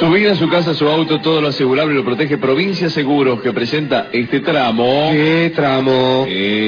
Su vida, su casa, su auto, todo lo asegurable lo protege Provincia Seguros, que presenta este tramo. ¿Qué tramo?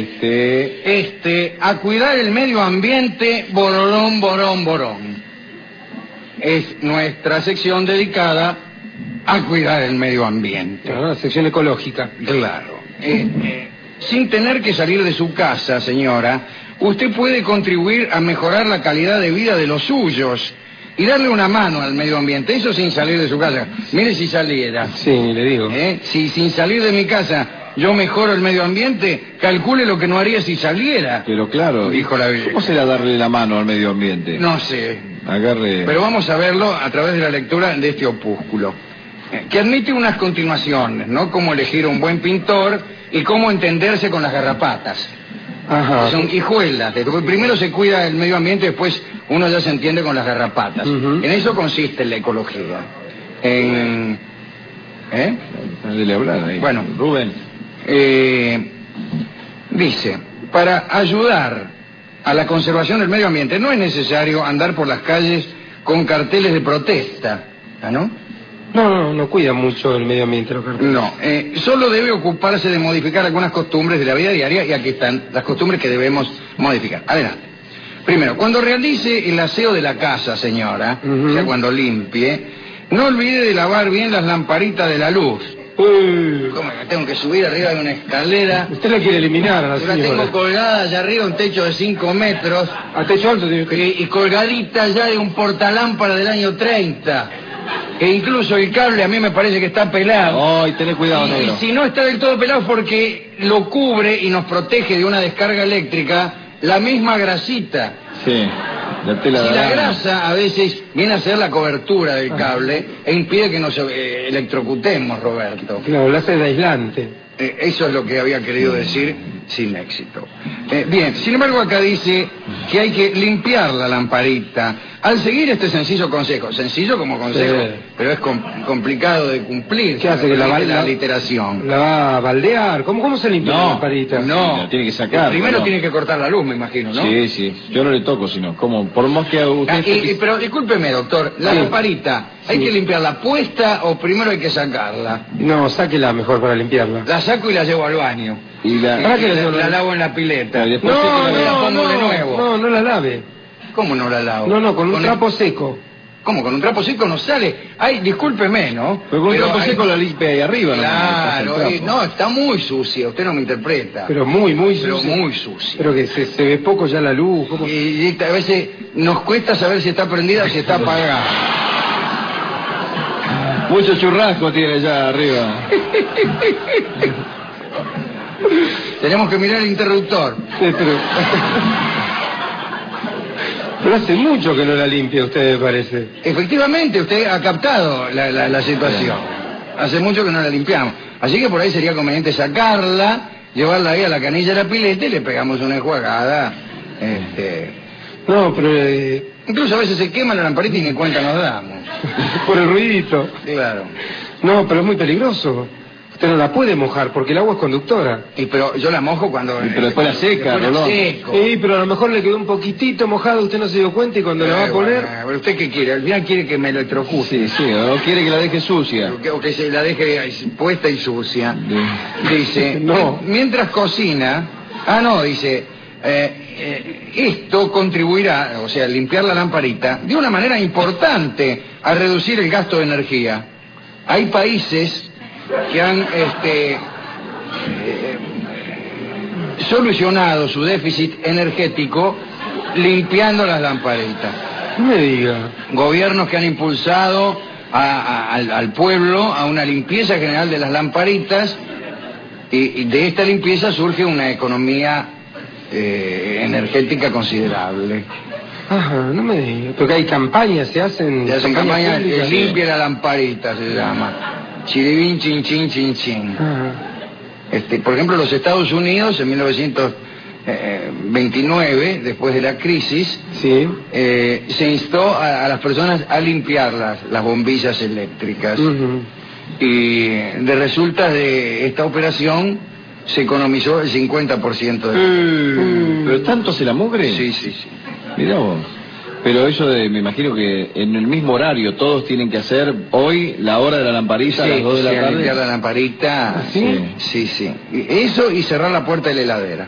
A cuidar el medio ambiente, bororón, borón, borón. Es nuestra sección dedicada a cuidar el medio ambiente. La sección ecológica. Claro. Sin tener que salir de su casa, señora, usted puede contribuir a mejorar la calidad de vida de los suyos y darle una mano al medio ambiente, eso sin salir de su casa. Mire si saliera. Sí, le digo. Si sin salir de mi casa yo mejoro el medio ambiente, calcule lo que no haría si saliera. Pero claro, dijo la vieja. ¿Cómo será darle la mano al medio ambiente? No sé. Agarre. Pero vamos a verlo a través de la lectura de este opúsculo, que admite unas continuaciones, ¿no? Cómo elegir un buen pintor y cómo entenderse con las garrapatas. Ajá. Son hijuelas. Primero se cuida el medio ambiente, después uno ya se entiende con las garrapatas. En eso consiste la ecología. Dale hablar ahí. Bueno, Rubén. Dice, para ayudar a la conservación del medio ambiente no es necesario andar por las calles con carteles de protesta, ¿no? No cuida mucho el medio ambiente los carteles. No, solo debe ocuparse de modificar algunas costumbres de la vida diaria, y aquí están las costumbres que debemos modificar. Adelante. Primero, cuando realice el aseo de la casa, señora, o sea, cuando limpie, no olvide de lavar bien las lamparitas de la luz. ¿Cómo que tengo que subir arriba de una escalera? Usted la quiere eliminar a la Yo la señora. tengo colgada allá arriba, un techo de 5 metros. A techo alto tiene que... Y colgadita ya de un portalámpara del año 30. Que incluso el cable a mí me parece que está pelado. Ay, tenés cuidado, Y negro. si no está del todo pelado es porque lo cubre y nos protege de una descarga eléctrica la misma grasita. Sí. La tela de Si la araña. grasa a veces viene a ser la cobertura del cable e impide que nos electrocutemos, Roberto. Claro, la hace de aislante. Eso es lo que había querido decir sin éxito. Bien, sin embargo acá dice que hay que limpiar la lamparita. Al seguir este sencillo consejo, sencillo como consejo, Sí. pero es complicado de cumplir. ¿Qué hace? Que la literación. ¿La va a baldear? ¿Cómo se limpia la lamparita? No, La tiene que sacar. primero ¿no? tiene que cortar la luz, me imagino, ¿no? Sí. Yo no le toco, sino como por más que usted... Pero discúlpeme, doctor, la Sí. lamparita, ¿hay que limpiarla puesta o primero hay que sacarla? No, sáquela mejor para limpiarla. La saco y la llevo al baño. Y la... ¿Para qué La lavo en la pileta. Y después la pongo de nuevo. No la lave. ¿Cómo no la lavo? No, con un trapo seco. ¿Cómo? Con un trapo seco no sale. Ay, discúlpeme, ¿no? Pero con un trapo hay- seco la limpia ahí arriba. Claro, ¿no? no, está muy sucia, usted no me interpreta. Pero muy Pero sucia. muy sucia. Pero que se ve poco ya la luz. ¿Cómo? Y a veces nos cuesta saber si está prendida o si está apagada. Mucho churrasco tiene allá arriba. Tenemos que mirar el interruptor. Sí, pero hace mucho que no la limpia usted, me parece. Efectivamente, usted ha captado la situación. Hace mucho que no la limpiamos. Así que por ahí sería conveniente sacarla, llevarla ahí a la canilla de la pileta y le pegamos una enjuagada. No, pero Incluso a veces se quema la lamparita y ni cuenta nos damos. por el ruidito. Claro. No, pero es muy peligroso. Usted no la puede mojar porque el agua es conductora. Pero yo la mojo cuando... Pero después la seca, después la Rolón. seco. Sí, pero a lo mejor le quedó un poquitito mojado, usted no se dio cuenta y cuando la va a poner... Bueno, pero ¿usted qué quiere? Al final quiere que me electrocute. Sí, no quiere que la deje sucia. O que se la deje puesta y sucia. Dice, No. mientras cocina... dice... esto contribuirá, o sea, limpiar la lamparita, de una manera importante a reducir el gasto de energía. Hay países que han solucionado su déficit energético limpiando las lamparitas. No me diga. Gobiernos que han impulsado al pueblo a una limpieza general de las lamparitas, y de esta limpieza surge una economía energética considerable. Ajá, no me diga. Pero que hay campañas, se hacen... Se hacen campañas públicas. limpia la lamparita, se llama. Chiribín, chin, chin, chin, chin. Ajá. Por ejemplo, los Estados Unidos, en 1929, después de la crisis, Sí. se instó a las personas a limpiar las bombillas eléctricas. Ujú. Y de resultas de esta operación se economizó el 50% de... ¿Pero tanto se la mugre? Sí. Mirá vos. Pero eso me imagino que en el mismo horario todos tienen que hacer hoy la hora de la lamparita a las 2 de la tarde. Limpiar la lamparita. ¿Sí? Sí. Eso y cerrar la puerta de la heladera.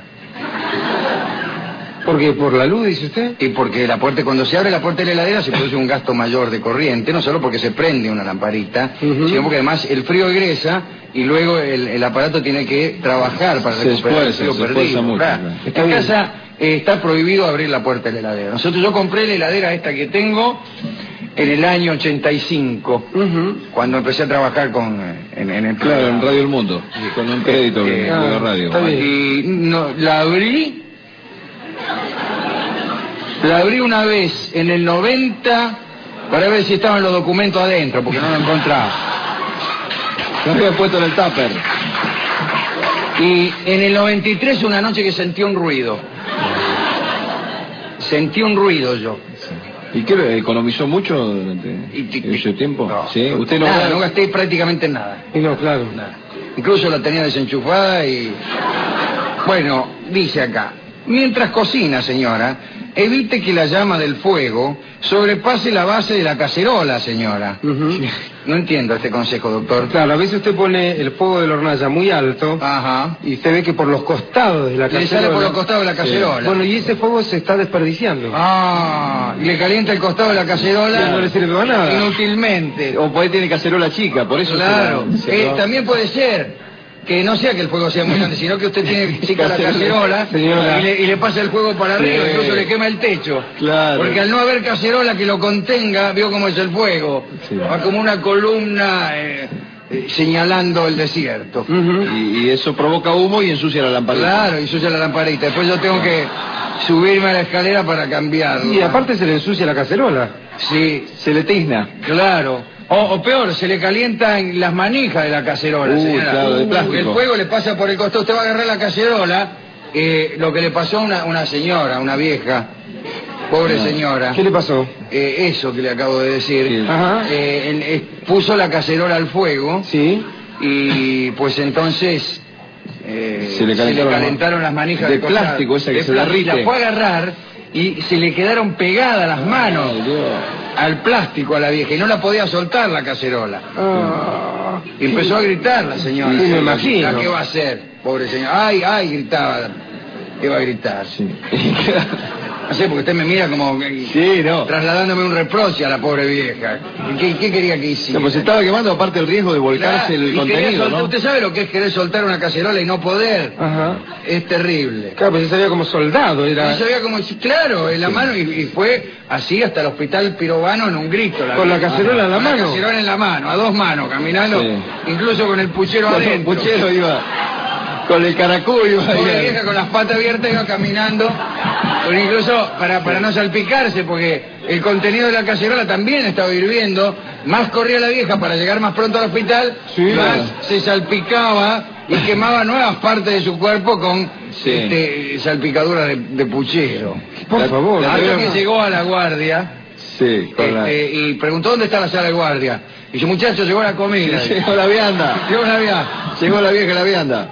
¿Por qué? ¿Por la luz, dice usted? Y porque cuando se abre la puerta de la heladera se produce un gasto mayor de corriente, no solo porque se prende una lamparita, sino porque además el frío egresa y luego el aparato tiene que trabajar para recuperar el frío perdido. Mucho, en casa está prohibido abrir la puerta de la heladera. Yo compré la heladera esta que tengo en el año 85, cuando empecé a trabajar en el Claro, en Radio El Mundo, con un crédito de radio. Y la abrí. La abrí una vez en el 90 para ver si estaban los documentos adentro, porque no lo encontraba. Lo había puesto en el tupper. Y en el 93 una noche que sentí un ruido. Sentí un ruido yo. ¿Y qué? ¿Economizó mucho durante ese tiempo? No, ¿Sí? ¿Usted no gasté prácticamente nada. Y no, claro. Nada. Incluso la tenía desenchufada y... Bueno, dice acá. Mientras cocina, señora, evite que la llama del fuego sobrepase la base de la cacerola, señora. No entiendo este consejo, doctor. Claro, a veces usted pone el fuego de la hornalla muy alto. Ajá. Y se ve que por los costados de la cacerola... Le sale por los costados de la cacerola. Bueno, y ese fuego se está desperdiciando. Y le calienta el costado de la cacerola. Y no le sirve para nada. Inútilmente. O por ahí tiene cacerola chica, por eso... Claro. También puede ser que no sea que el fuego sea muy grande, sino que usted tiene chica la cacerola y le pasa el fuego para arriba, incluso le quema el techo. Claro. Porque al no haber cacerola que lo contenga, vio cómo es el fuego. Va como una columna señalando el desierto. Y eso provoca humo y ensucia la lamparita. Claro, ensucia la lamparita. Después yo tengo que subirme a la escalera para cambiarlo. Y aparte se le ensucia la cacerola. Sí. Se le tizna. Claro. O peor, se le calientan las manijas de la cacerola, señora. Claro, de plástico. El fuego le pasa por el costado. Usted va a agarrar la cacerola, lo que le pasó a una señora, una vieja, pobre señora. ¿Qué le pasó? Eso que le acabo de decir. Sí. Ajá. Puso la cacerola al fuego. Sí. Y pues entonces... se le calentaron las manijas de plástico, esa que se derrite. La fue a agarrar y se le quedaron pegadas las manos al plástico a la vieja y no la podía soltar la cacerola. Y empezó a gritar la señora. Sí, me imagino. ¿Qué va a hacer? Pobre señora. Ay, gritaba. ¿Qué va a gritar? Sí. No sé, porque usted me mira como trasladándome un reproche a la pobre vieja. ¿Qué quería que hiciera? No, pues estaba quemando, aparte el riesgo de volcarse el contenido, ¿no? Usted sabe lo que es querer soltar una cacerola y no poder. Ajá. Es terrible. Claro, pues se sabía como soldado. Se sabía como, claro, en la mano y fue así hasta el hospital pirobano en un grito. ¿Con la cacerola en la mano? Con la cacerola en la mano, a dos manos, caminando, incluso con el puchero adentro. El puchero iba... Con el caracol iba ahí. La vieja con las patas abiertas iba caminando, pero incluso para no salpicarse, porque el contenido de la cacerola también estaba hirviendo. Más corría la vieja para llegar más pronto al hospital, más se salpicaba y quemaba nuevas partes de su cuerpo con salpicaduras de puchero. Por favor. Hasta que llegó a la guardia. Sí, y preguntó dónde está la sala de guardia. Y dice, muchacho, llegó la comida. Llegó la vianda. Llegó la vieja la vianda.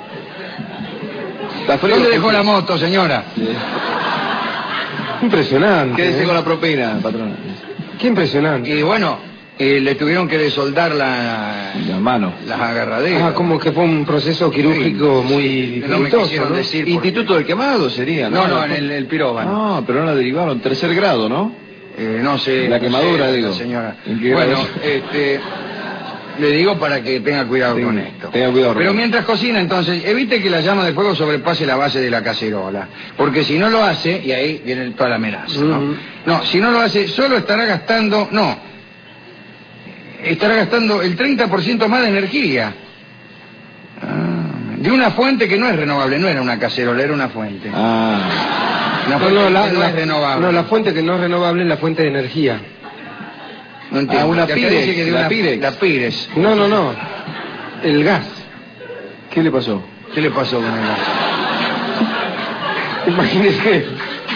¿Dónde dejó la moto, señora? Impresionante. Quédese con la propina, patrón. Qué impresionante. Y bueno, le tuvieron que desoldar las manos, las agarraderas. Como que fue un proceso quirúrgico muy no me quisieron decir. Instituto del Quemado sería, ¿no? No, en el Piróbano. Pero no la derivaron, 3er grado, ¿no? No sé. La quemadura, digo. Señora. Bueno, le digo para que tenga cuidado con esto. Tenga cuidado. Pero mientras cocina, entonces, evite que la llama del fuego sobrepase la base de la cacerola. Porque si no lo hace, y ahí viene toda la amenaza, ¿no? No, si no lo hace, solo estará gastando el 30% más de energía. De una fuente que no es renovable, no era una cacerola, era una fuente. Una fuente que no es renovable. No, la fuente que no es renovable es la fuente de energía. No entiendo. Una Pirex. La Pirex. No. El gas. ¿Qué le pasó? ¿Qué le pasó con el gas? Imagínese.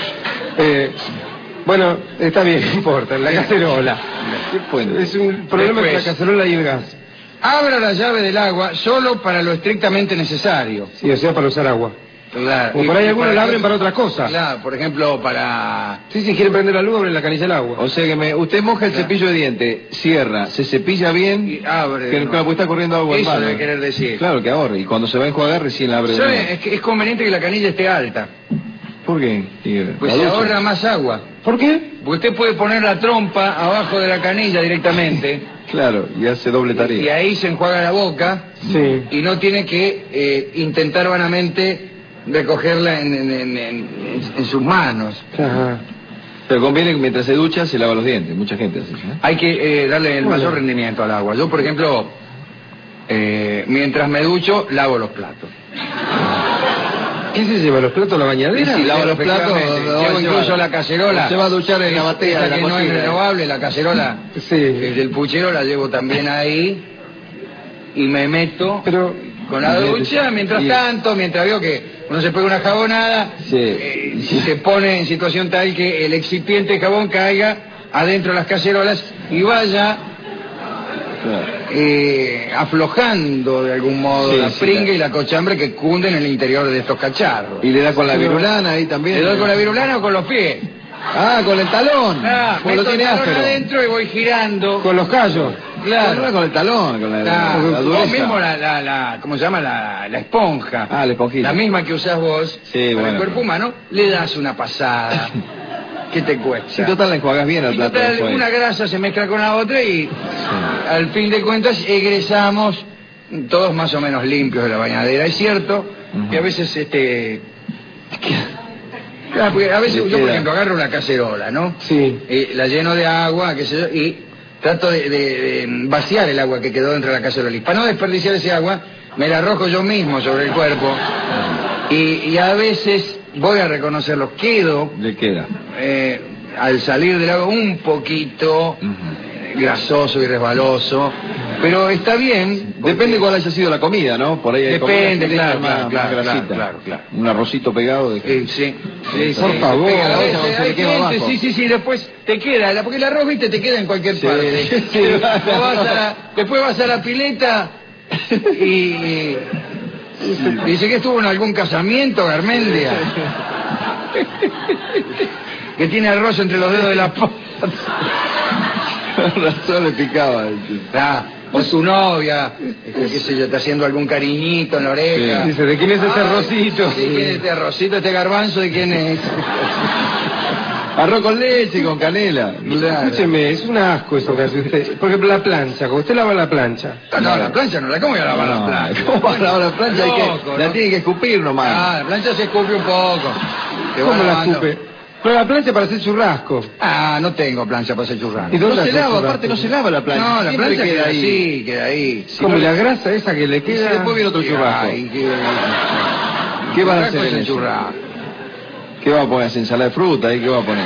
Bueno, está bien, no importa, la cacerola. ¿Qué fue? Es un problema entre la cacerola y el gas. Abra la llave del agua solo para lo estrictamente necesario. Sí, o sea, para usar agua. Claro. O por ahí algunos la abren qué? para otra cosa. Claro, por ejemplo, para... Sí, si quieren prender la luz, abren la canilla del agua. O sea que usted moja el cepillo de diente, cierra, se cepilla bien, Y abre. que, claro, porque está corriendo agua en Eso mano. debe querer decir. Claro que ahorre, y cuando se va a enjuagar recién la abre de nuevo. ¿Sabe? Es que es conveniente que la canilla esté alta. ¿Por qué? Pues ¿La se ducha? ahorra más agua. ¿Por qué? Porque usted puede poner la trompa abajo de la canilla directamente. Claro, y hace doble Y tarea. ahí se enjuaga la boca. Sí. Y no tiene que intentar vanamente recogerla en sus manos. Ajá. Pero conviene que mientras se ducha se lava los dientes, mucha gente hace eso, ¿eh? Hay que darle el Bueno. mayor rendimiento al agua. Yo, por ejemplo, mientras me ducho, lavo los platos. ¿Qué se lleva? ¿Los platos a la bañadera? Sí, lava los platos, Efectivamente. lo va a Llevo incluso llevar. la cacerola. Se va a duchar en la batea Esa de la que no es cocina. renovable, la cacerola. Sí. Del puchero la llevo también ahí. Y me meto Pero... con la ducha, mientras tanto, mientras veo que uno se pega una jabonada, Sí. se pone en situación tal que el excipiente de jabón caiga adentro de las cacerolas y vaya Claro. aflojando de algún modo Sí, la sí, pringa claro. y la cochambre que cunden en el interior de estos cacharros. Y le da con la Pero- virulana ahí también. ¿Le doy con la virulana o con los pies? Ah, con el talón. Ah, Pues lo meto el tiene talón áspero. adentro y voy girando. Con los callos. Claro. No, con el talón, con la O dureza. mismo ¿cómo se llama? La esponja. Ah, la esponjita. La misma que usás vos Sí, para bueno, el cuerpo pero- humano, le das una pasada. ¿Qué te cuesta? Si total la enjuagas bien al Y plato total, después. una grasa se mezcla con la otra y al fin de cuentas egresamos todos más o menos limpios de la bañadera. Es cierto que a veces claro, porque a veces Le yo, por queda. ejemplo, agarro una cacerola, ¿no? Sí. La lleno de agua, qué sé yo, y trato de vaciar el agua que quedó dentro de la cacerola. Y para no desperdiciar ese agua, me la arrojo yo mismo sobre el cuerpo. Y a veces voy a reconocerlo, quedo Le queda. al salir del agua un poquito grasoso y resbaloso, pero está bien. porque- Depende cuál haya sido la comida, ¿no? Por ahí hay Depende, comidas que claro, tienen más claro, grasita. claro. Un arrocito pegado de... Sí. Por favor, Pega, a la veces olla cuando se hay le quema gente, abajo. sí, después te queda, porque el arroz, viste, te queda en cualquier Sí, parte. sí. Después vas a la pileta y dice que estuvo en algún casamiento, Garmendia. Que tiene arroz entre los dedos de la pata. Con razón le picaba. O su novia, qué sé yo, está haciendo algún cariñito en la oreja. Sí. Dice, ¿de quién es ese Ay, arrocito? Sí, ¿quién es este arrocito, este garbanzo? ¿De quién es? Arroz con leche y con canela. Escúcheme, es un asco eso que hace usted. Por ejemplo, la plancha, cuando usted lava la plancha. No, la plancha no la, ¿cómo voy a lavar la plancha? ¿Cómo va a lavar la plancha? Loco, la ¿no? tiene que escupir nomás. Ah, la plancha se escupe un poco. Te va ¿Cómo la lavando. escupe? Pero la plancha para hacer churrasco. Ah, no tengo plancha para hacer churrasco. ¿Y dónde No se hace lava, churrasco? aparte no se lava la plancha. No, la Siempre plancha queda ahí, queda ahí. Como la grasa esa que le Y queda. después viene otro churrasco. Ay, ¿Qué vas a churrasco hacer es en el eso? churrasco. ¿Qué va a poner? ¿Ensalada de fruta? ¿Ahí qué va a poner?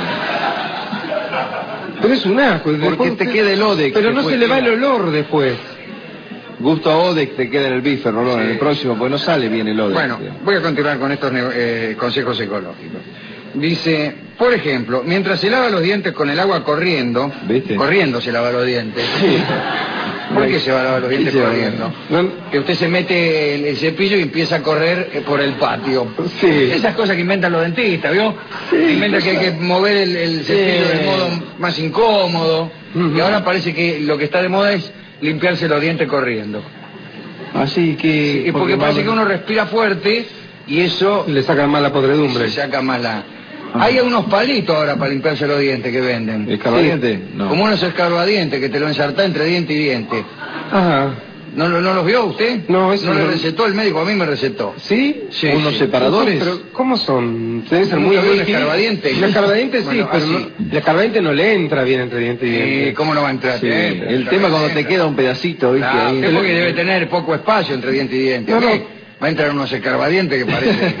Pero es un asco. Porque Después te usted- queda el Odex. Pero no después se le va el queda. olor después. Gusto a Odex te queda en el bife, Rolón, Sí. en el próximo, porque no sale bien el Odex. Bueno, voy a continuar con estos consejos ecológicos. Dice, por ejemplo, mientras se lava los dientes con el agua corriendo, ¿Viste? corriendo se lava los dientes. ¿Por qué se va a lavar los dientes Sí, corriendo? No- Que usted se mete el cepillo y empieza a correr por el patio. Sí. Esas cosas que inventan los dentistas, ¿vio? Inventan que hay que mover el cepillo del modo más incómodo. Ujú. Y ahora parece que lo que está de moda es limpiarse los dientes corriendo. Así que... Y porque parece que uno respira fuerte y eso Le sacan mal la podredumbre. se saca más la... Hay unos palitos ahora para limpiarse los dientes que venden. ¿Escarbadiente? No. Como unos escarbadientes que te lo ensartás entre diente y diente. Ajá. ¿No los vio usted? No, eso ¿No le no. recetó el médico? A mí me recetó. ¿Sí? Sí, ¿Unos sí. separadores? Pero, ¿cómo son? Deben ser ¿Nunca muy vio un rígidos. escarbadiente? El escarbadiente sí, Bueno, pero así. no, el escarbadiente no le entra bien entre diente y diente. ¿Cómo no va a entrar? Sí, Entra, el tema cuando te queda un pedacito, ¿viste? Ah, ahí. usted porque debe tener poco espacio entre diente y diente. No, no. ¿Qué? Va a entrar unos escarbadientes que parece...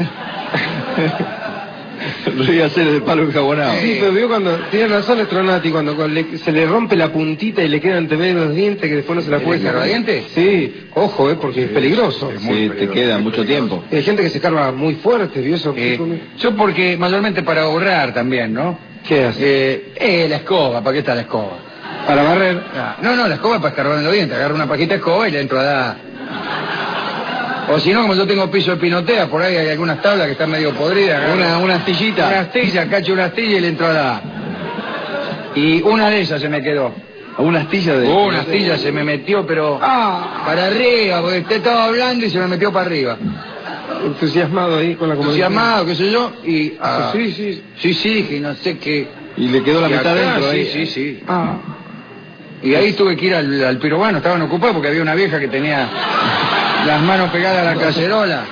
Ríe hacer de palo enjabonado. Sí, pero vio cuando, tiene razón Estronati, cuando se le rompe la puntita y le quedan entre medio los dientes que después no se la ¿El puede sacar. escarbadiente? Sí, ojo, porque es peligroso. es muy Sí, te peligroso, queda muy mucho peligroso. tiempo. Hay gente que se escarba muy fuerte, ¿vio eso? Yo porque mayormente para ahorrar también, ¿no? ¿Qué hace? La escoba, ¿para qué está la escoba? Para barrer. No, la escoba es para escarbar en los dientes. Agarro una paquita de escoba y le entro a dar. O si no, como yo tengo piso de pinotea, por ahí hay algunas tablas que están medio podridas. Una astillita. Una astilla, cacho una astilla y le entro a la... Y una de esas se me quedó. Una astilla de... Una astilla se me metió, pero... para arriba, porque usted estaba hablando y se me metió para arriba. Entusiasmado ahí con la comunicación. Entusiasmado, qué sé yo, y... Sí, que no sé qué... Y le quedó la mitad acá, dentro ahí. Sí. Y ahí tuve que ir al pirobano, estaban ocupados porque había una vieja que tenía las manos pegadas a la cacerola.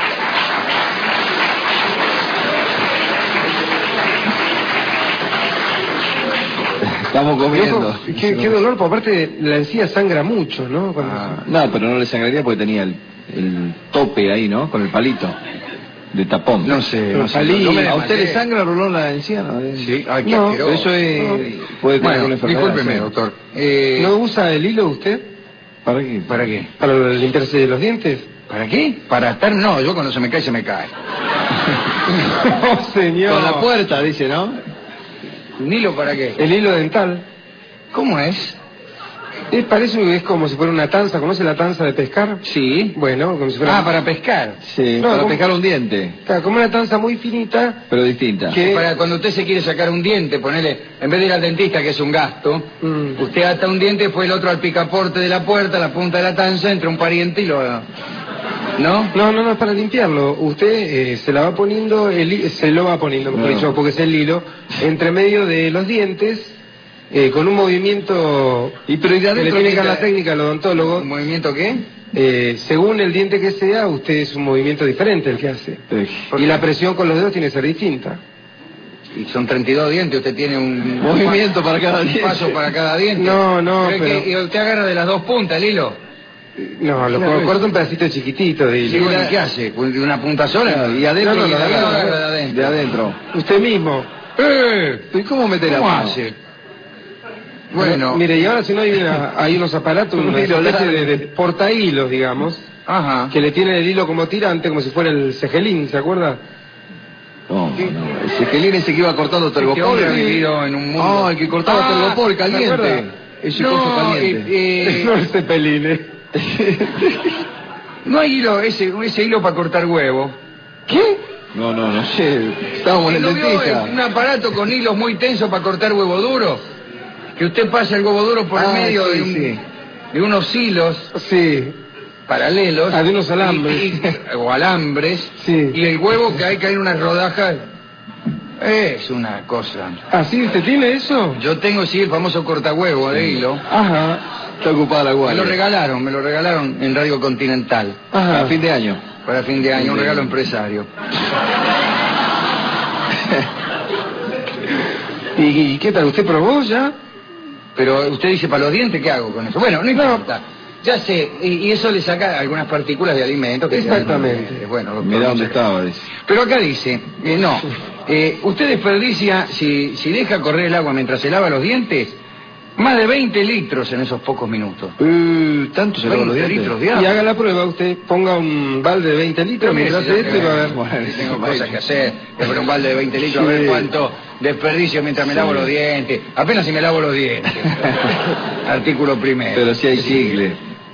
Estamos comiendo. Loco, qué dolor, porque aparte la encía sangra mucho, ¿no? No, pero no le sangraría porque tenía el tope ahí, ¿no? Con el palito de tapón. No sé. ¿A usted le sangra, Rolón, la encía? ¿No? Sí, no, eso puede tener una enfermedad. Discúlpeme, doctor. ¿No usa el hilo usted? ¿Para qué? ¿Para qué? ¿Para limpiarse los dientes? ¿Para qué? Para estar... No, yo cuando se me cae. No, señor. Con la puerta, dice, ¿no? ¿Un hilo para qué? El hilo dental. ¿Cómo es? Parece que es como si fuera una tanza. ¿Conoce la tanza de pescar? Sí. Bueno, como si fuera... para pescar. Sí, No, para pescar un diente. Claro, como una tanza muy finita. Pero distinta. Para cuando usted se quiere sacar un diente, ponele, en vez de ir al dentista, que es un gasto, usted ata un diente, después el otro al picaporte de la puerta, la punta de la tanza, entra un pariente y lo... ¿No? No, es para limpiarlo. Usted se la va poniendo, se lo va poniendo, mejor dicho, porque es el hilo, entre medio de los dientes, con un movimiento... Pero ¿y de adentro le tiene que dar la técnica al odontólogo. ¿Un movimiento qué? Según el diente que sea, usted es un movimiento diferente el que hace. Y la presión con los dedos tiene que ser distinta. Y son 32 dientes, usted tiene un... movimiento para cada diente. Un paso para cada diente. No, pero... ¿Y usted agarra de las dos puntas el hilo? No, lo corta un pedacito chiquitito de hilo. Sí, bueno, ¿qué hace? ¿De una punta sola? Y adentro, No, y agarra de adentro. Usted mismo. ¿Y cómo mete la ¿Cómo mano? hace? Bueno. Mire, y ahora si no hay unos aparatos, una especie de portahilos, digamos, que le tienen el hilo como tirante, como si fuera el cejelín, ¿se acuerda? No. El cejelín ese que iba cortando tergopol. Ha vivido en un mundo... el que cortaba tergopol caliente. Ese coso caliente. No el cepelín, No hay hilo, ese hilo para cortar huevo. ¿Qué? No sé. Estábamos en el ¿No vio dentista. un aparato con hilos muy tensos para cortar huevo duro? Que usted pasa el huevo duro por el medio de unos hilos paralelos. De unos alambres. O alambres. Sí. Y el huevo que hay en unas rodajas. Es una cosa. ¿Así usted tiene eso? Yo tengo, el famoso cortahuevo de hilo. Ajá. Está ocupada la guardia. Me lo regalaron en Radio Continental. Ajá. A fin de año. Para fin de año, un regalo empresario. ¿Y qué tal? ¿Usted probó ya? Pero usted dice, ¿para los dientes qué hago con eso? Bueno, no importa. Ya sé, y eso le saca algunas partículas de alimentos que... Exactamente. Bueno, doctor, Mirá dónde estaba. Pero acá dice, usted desperdicia, si deja correr el agua mientras se lava los dientes, más de 20 litros en esos pocos minutos. ¿Tanto se lava los 20 dientes? litros de agua. Y haga la prueba, usted ponga un balde de 20 litros, Mire, mire, hace esto y va a ver. Tengo cosas que hacer. Voy a poner un balde de 20 litros a ver cuánto desperdicio mientras me lavo los dientes. Apenas si me lavo los dientes. Artículo primero. Pero si hay chicle.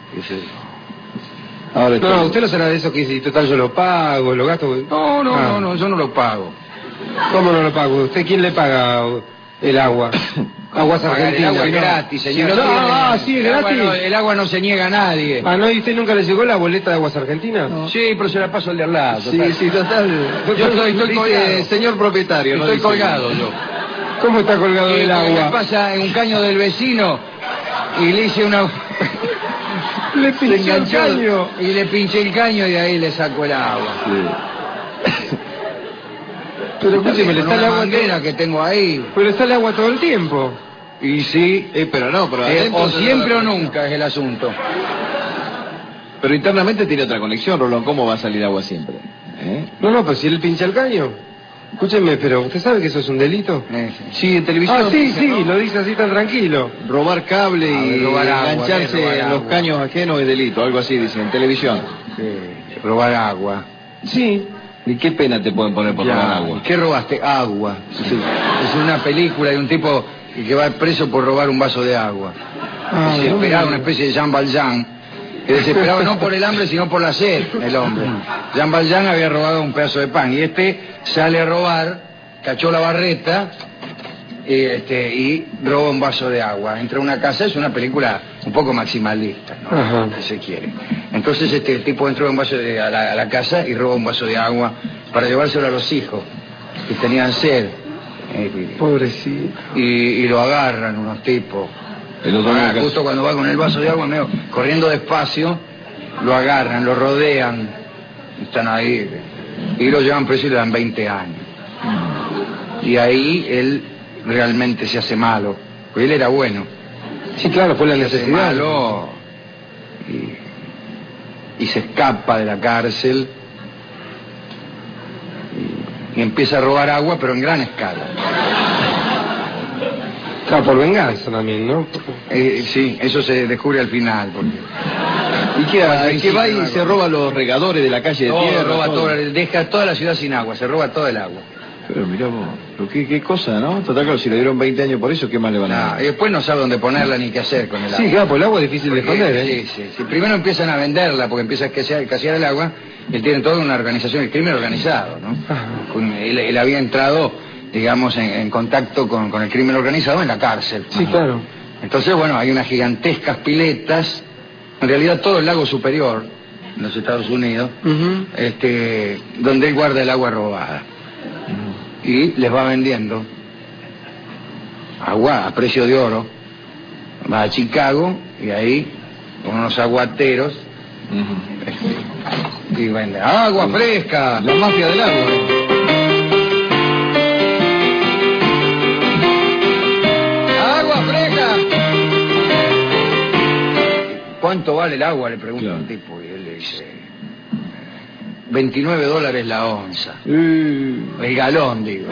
Ahora No, usted no será de eso que dice, total yo lo pago, lo gasto. No, yo no lo pago. ¿Cómo no lo pago? ¿Usted quién le paga el agua? Aguas Argentinas. El agua es gratis, señor. Sí, es gratis. El agua no se niega a nadie. ¿No? ¿Y usted nunca le llegó la boleta de Aguas Argentinas? No. Sí, pero se la paso al de al lado. Sí, total. Yo estoy colgado. Señor propietario. Estoy colgado yo. ¿Cómo está colgado el Lo que agua? pasa en un caño del vecino y le hice una... Le pinché el caño. Y le pinché el caño y de ahí le saco el agua. Pero escúcheme, le está el agua... manguera que tengo ahí. Pero está el agua todo el tiempo. Y sí. Pero no, pero O siempre o nunca es el asunto. Pero internamente tiene otra conexión, Rolón. ¿Cómo va a salir agua siempre? No, pues si él pincha el caño. Escúcheme, pero ¿usted sabe que eso es un delito? Sí, en televisión. Sí, lo dice así tan tranquilo. Robar cable y robar agua, engancharse en los caños ajenos es delito, algo así dice, en televisión. Robar agua. Sí. ¿Y qué pena te pueden poner por robar agua? ¿Qué robaste? Agua. Sí. Es una película de un tipo que va preso por robar un vaso de agua. Se esperaba una especie de Jean Valjean. Desesperado no por el hambre, sino por la sed, el hombre. Jean Valjean había robado un pedazo de pan, y este sale a robar, cachó la barreta, y roba un vaso de agua. Entra a una casa, es una película un poco maximalista, ¿no? Si se quiere. Entonces el tipo entró a la casa y roba un vaso de agua para llevárselo a los hijos, que tenían sed. Pobrecito. Y lo agarran unos tipos. Justo cuando va con el vaso de agua, medio corriendo despacio, lo agarran, lo rodean, están ahí, y lo llevan preso y le dan 20 años. Y ahí él realmente se hace malo, porque él era bueno. Sí, claro, fue la necesidad. Malo, y se escapa de la cárcel y empieza a robar agua, pero en gran escala. Claro, por venganza también, ¿no? Sí, eso se descubre al final. Porque... ¿Y qué va y se roba los regadores de la calle de tierra? Roba todo, deja toda la ciudad sin agua, se roba todo el agua. Pero mirá vos, qué cosa, ¿no? Total, claro, si le dieron 20 años por eso, ¿qué más le van a dar? Y después no sabe dónde ponerla ni qué hacer con el agua. Sí, claro, por el agua es difícil de esconder, ¿eh? Sí. Primero empiezan a venderla, porque empieza a escasear el agua, y él tiene toda una organización, el crimen organizado, ¿no? Él había entrado, digamos, en contacto con el crimen organizado en la cárcel. Sí, claro. Entonces, bueno, hay unas gigantescas piletas, en realidad todo el lago superior, en los Estados Unidos, donde él guarda el agua robada. Y les va vendiendo agua a precio de oro. Va a Chicago y ahí con unos aguateros y vende agua fresca, la mafia del agua. ¡Agua fresca! ¿Cuánto vale el agua?, le pregunta un tipo, y él le dice $29 la onza. El galón, digo.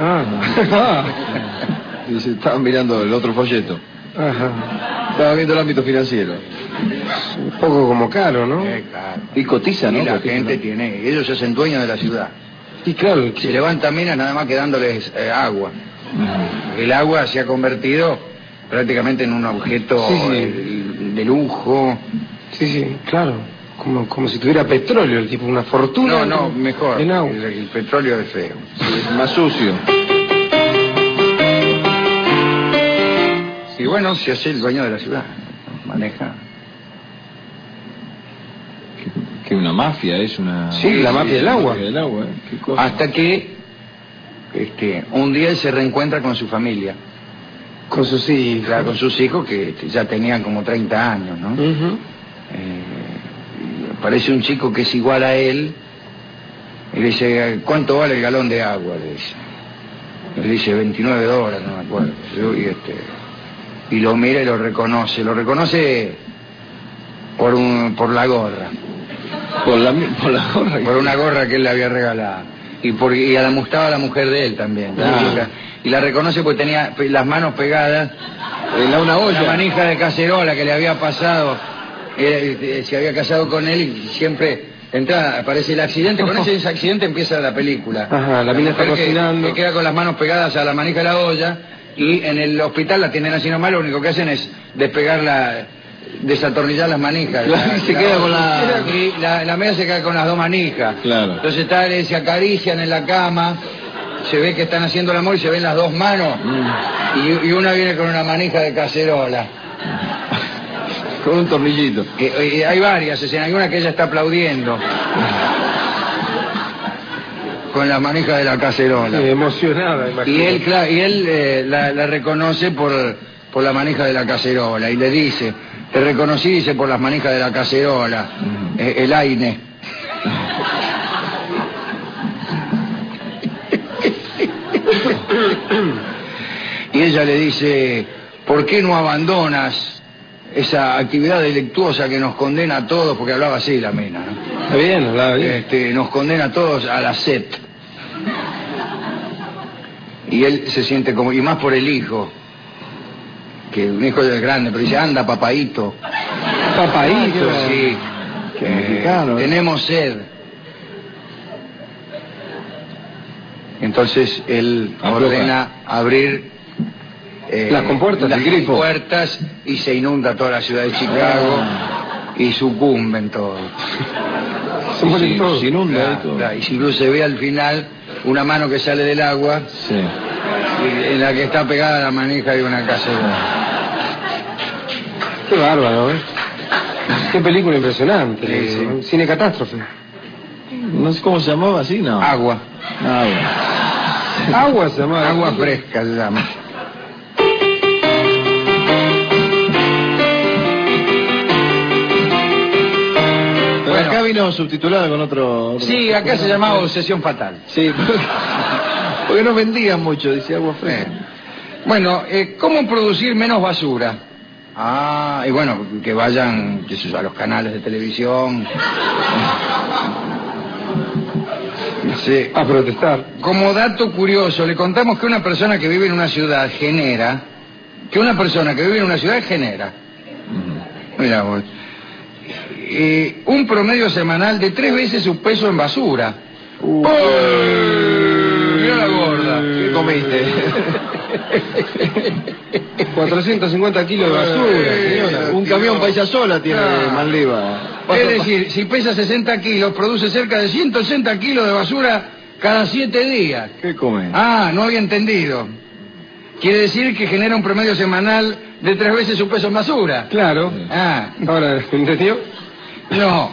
Y estaban mirando el otro folleto. Estaba viendo el ámbito financiero. Un poco como caro, ¿no? Claro. Y cotiza, ¿no? Y la Cotiza, gente ¿no? tiene, ellos se hacen dueños de la ciudad. Y claro, Se levantan minas nada más que dándoles agua. El agua se ha convertido prácticamente en un objeto de lujo. Sí, claro. Como si tuviera petróleo, el tipo, una fortuna. No, mejor. En agua. El petróleo es feo. Es más sucio. Y bueno, se hace el dueño de la ciudad. Maneja. Que una mafia es una... Sí, la mafia del agua. ¿Qué cosa? Hasta que un día él se reencuentra con su familia. Con sus hijos. Claro, con sus hijos que ya tenían como 30 años, ¿no? Aparece un chico que es igual a él y le dice, ¿cuánto vale el galón de agua?, le dice. Le dice $29, no me acuerdo. Y lo mira y lo reconoce por la gorra. ¿Por la gorra? Por una gorra que él le había regalado. Y estaba la mujer de él también. Y la reconoce porque tenía las manos pegadas en una olla. La manija de cacerola que le había pasado. Se había casado con él y siempre aparece el accidente. Con ese accidente empieza la película. La mina está cocinando. Que queda con las manos pegadas a la manija de la olla, y en el hospital la tienen así nomás, lo único que hacen es desatornillar las manijas. Se queda con la media se queda con las dos manijas. Claro. Entonces se acarician en la cama, se ve que están haciendo el amor y se ven las dos manos, y una viene con una manija de cacerola. Con un tornillito. Hay varias escenas, hay una que ella está aplaudiendo con la manija de la cacerola. Emocionada, imagínate. Y él la reconoce por la manija de la cacerola y le dice, te reconocí, dice, por las manijas de la cacerola, el Aine. Y ella le dice, ¿por qué no abandonas esa actividad delictuosa que nos condena a todos? Porque hablaba así la mina, ¿no? Está bien, hablaba bien. Nos condena a todos a la sed. Y él se siente como, y más por el hijo, que un hijo es grande, pero dice, anda, papaíto. Papaíto. Sí. Mexicano, tenemos sed. Entonces él ordena abrir las compuertas, las compuertas, y se inunda toda la ciudad de Chicago. y sucumben todos. Se mueren todos. Se inunda Claro, y todo. claro, y si incluso se ve al final una mano que sale del agua Sí. en la que está pegada la manija de una cacerola. Qué bárbaro, ¿eh? Qué película impresionante. Sí, sí. Cine catástrofe. No sé cómo se llamaba así, ¿no? Agua. Ah, bueno. Agua se llama. Agua fresca se llama. Pero Bueno. acá vino subtitulada con otro... Sí, acá se llamaba Obsesión Fatal. Sí, porque no vendían mucho, decía agua fresca. Bueno, ¿cómo producir menos basura? Ah, y bueno, que vayan, qué sé yo, a los canales de televisión. Sí. A protestar. Como dato curioso, le contamos que una persona que vive en una ciudad genera... Mira vos. Un promedio semanal de 3 veces su peso en basura. Mira la gorda. ¿Qué comiste? 450 kilos de basura, señora. Un camión para ella sola tiene Ah. Maldiva. Es decir, si pesa 60 kilos, produce cerca de 180 kilos de basura cada 7 días. ¿Qué come? Ah, no había entendido. Quiere decir que genera un promedio semanal de 3 veces su peso en basura. Claro. Ah, Ahora, ¿entendió? no.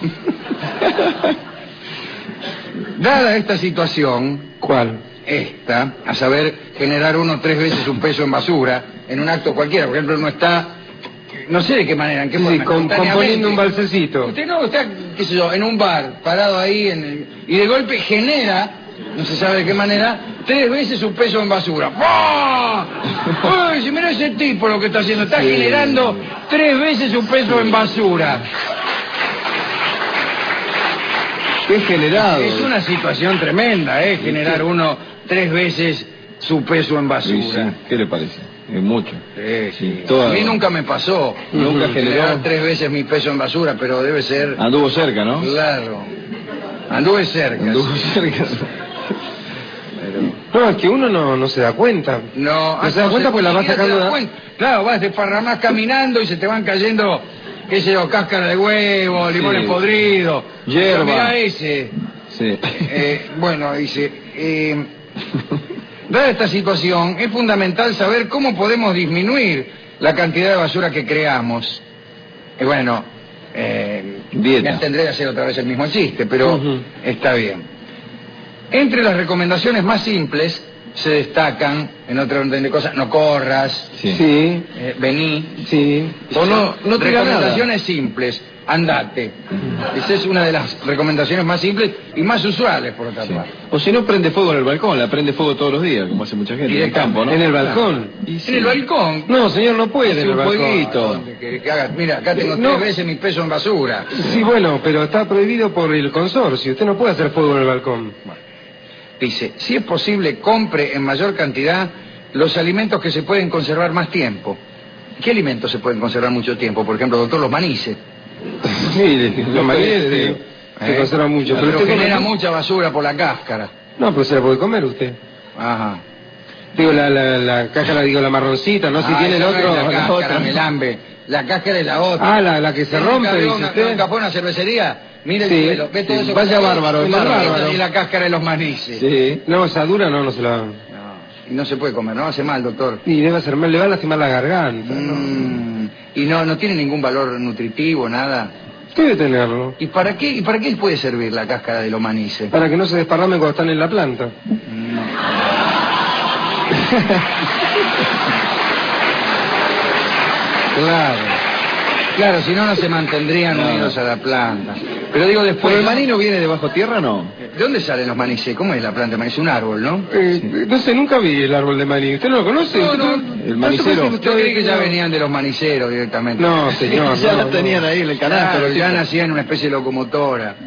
Dada esta situación, ¿Cuál? a saber, generar uno 3 veces un peso en basura, en un acto cualquiera, por ejemplo, no está, no sé de qué manera, en qué Sí, forma, componiendo un balsecito. Usted no está, qué sé yo, en un bar, parado ahí, y de golpe genera, no se sabe de qué manera, 3 veces un peso en basura. ¡Bah! ¡Uy, si mira ese tipo lo que está haciendo! Está generando 3 veces un peso en basura. Qué generado. Es una situación tremenda, generar uno 3 veces su peso en Sí, basura. sí. ¿Qué le parece? Es mucho. Sí. Toda- A mí nunca me pasó. Nunca generar generó. 3 veces mi peso en basura, pero debe ser... Anduvo cerca, ¿no? Claro. Anduve cerca. Anduvo sí. cerca. No, es que uno no se da cuenta. No, No se da cuenta porque la va ni siquiera sacando te das de- cuenta. Claro, vas desparramás caminando y se te van cayendo, qué sé yo, cáscara de huevo, limones Sí. podridos. Hierba. Mirá ese. Sí. Bueno, dice, dada esta situación, es fundamental saber cómo podemos disminuir la cantidad de basura que creamos. Bueno, Dieta. me tendré de hacer otra vez el mismo chiste, pero Ujú. está bien. Entre las recomendaciones más simples se destacan, en otro orden de cosas, no corras, Sí. Sí, vení. sí. O no diga nada. Recomendaciones simples, andate. Esa es una de las recomendaciones más simples y más usuales, por otra Sí. parte. O si no, prende fuego en el balcón, la prende fuego todos los días, como hace mucha gente. En el campo, ¿no? En el balcón. Y sí. En el balcón. No, señor, no puede Hace en el un balcón. fueguito. Que haga- mira, acá tengo No. 3 veces mi peso en basura. Sí, bueno, pero está prohibido por el consorcio. Usted no puede hacer fuego en el balcón. Dice, si es posible, compre en mayor cantidad los alimentos que se pueden conservar más tiempo. ¿Qué alimentos se pueden conservar mucho tiempo? Por ejemplo, doctor, los manices. Sí, los maníes Sí. se conservan mucho. Pero usted come- genera mucha basura por la cáscara. No, pero se la puede comer usted. Ajá. Digo, la cáscara, digo, la marroncita, ¿no? Si tiene el esa no otro... es la la cáscara, otra. melambe. La cáscara es la otra. Ah, la que se rompe, dice Nunca usted. fue a una cervecería. Mire el Sí, suelo, ve todo sí. eso. Vaya que está ahí, bárbaro, y bárbaro. Y la cáscara de los manices. Sí. No, esa dura no se la... No, y no se puede comer, no hace mal, doctor. Y debe hacer mal, le va a lastimar la garganta, ¿no? Y no tiene ningún valor nutritivo, nada. Debe tenerlo. ¿Y para qué puede servir la cáscara de los manices? Para que no se desparramen cuando están en la planta. Claro, si no, no se mantendrían unidos a la planta. Pero digo después... ¿Pero el maní no viene de bajo tierra, no? ¿De dónde salen los manices? ¿Cómo es la planta de maní? Es un árbol, ¿no? No sé, nunca vi el árbol de maní. ¿Usted no lo conoce? No, ¿Usted no. El manicero. Yo creí que ya venían de los maniceros directamente. No, señor. Ya no, la tenían ahí en el canal, Claro, pero ya nacían en una especie de locomotora.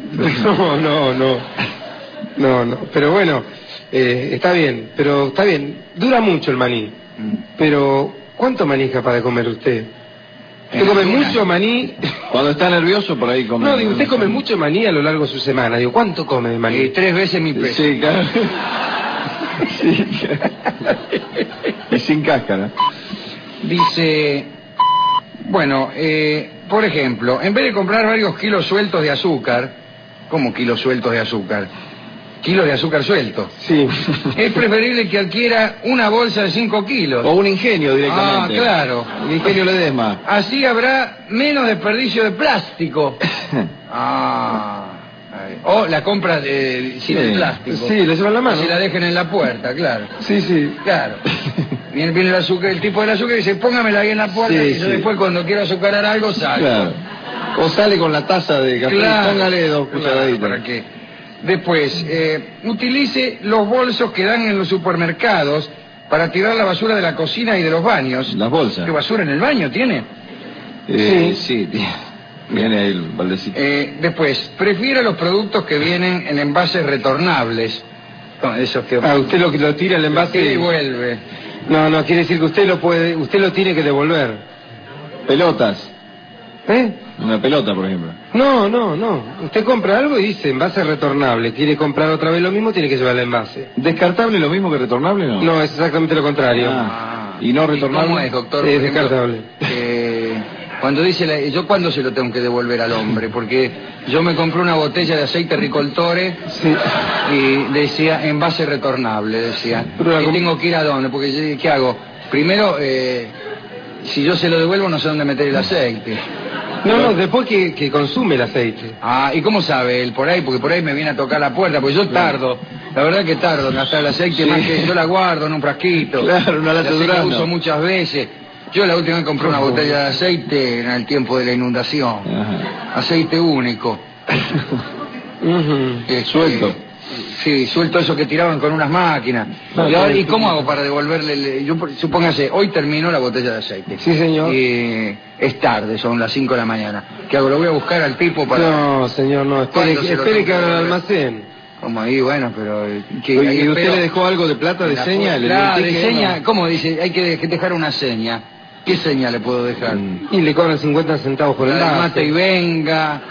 No. Pero bueno, está bien. Pero está bien. Dura mucho el maní. Pero, ¿cuánto maní es capaz de comer usted? ¿Usted come mucho maní? Cuando está nervioso, por ahí come. No, digo, usted come mucho maní a lo largo de su semana. Digo, ¿cuánto come de maní? 3 veces mi peso. Sí, claro. Sí, claro. Y sin cáscara. Dice, bueno, por ejemplo, en vez de comprar varios kilos sueltos de azúcar, ¿cómo kilos sueltos de azúcar? Kilos de azúcar suelto. Sí. Es preferible que adquiera una bolsa de 5 kilos. O un ingenio directamente. Ah, claro. Un ingenio Ledesma. Así habrá menos desperdicio de plástico. O la compra sin el plástico. Sí, le llevan la mano. Si la dejen en la puerta, claro. Sí, sí. Claro. Viene el azúcar, el tipo del azúcar y dice, póngamela ahí en la puerta, Sí, y yo sí. después cuando quiero azucarar algo salgo. Claro. O sale con la taza de café, póngale 2 cucharaditas. ¿Para qué? Después, utilice los bolsos que dan en los supermercados para tirar la basura de la cocina y de los baños. Las bolsas. ¿Qué basura en el baño tiene? Sí. Viene ahí el baldecito. Después, prefiera los productos que vienen en envases retornables. Esos que... usted lo tira el envase y vuelve. No, quiere decir que usted lo tiene que devolver. Pelotas. ¿Eh? Una pelota, por ejemplo. No. Usted compra algo y dice envase retornable. Quiere comprar otra vez lo mismo, tiene que llevar el envase. ¿Descartable lo mismo que retornable, no? No, es exactamente lo contrario. ¿Y no retornable? ¿Cómo es, doctor? Es descartable. Cuando dice ¿yo cuándo se lo tengo que devolver al hombre? Porque yo me compré una botella de aceite Ricoltore y decía envase retornable, decía. ¿Y tengo que ir a dónde? Porque ¿qué hago? Primero, si yo se lo devuelvo no sé dónde meter el aceite. No, después que consume el aceite. ¿Y cómo sabe él por ahí? Porque por ahí me viene a tocar la puerta, porque yo tardo. La verdad que tardo en gastar el aceite, más que yo la guardo en un frasquito. Claro, una lata de la uso muchas veces. Yo la última vez compré una botella de aceite en el tiempo de la inundación. Aceite único. Suelto. Sí, suelto eso que tiraban con unas máquinas. ¿Y cómo hago para devolverle? Supóngase, hoy terminó la botella de aceite. Sí, señor. Y es tarde, son las 5 de la mañana. ¿Qué hago? ¿Lo voy a buscar al tipo para...? No, señor, no. Espere que abra el almacén. Como ahí, bueno, pero... ¿Y usted le dejó algo de plata de seña? Claro, de seña, ¿cómo dice? Hay que dejar una seña. ¿Qué seña le puedo dejar? Y le cobran 50 centavos por el mate y venga.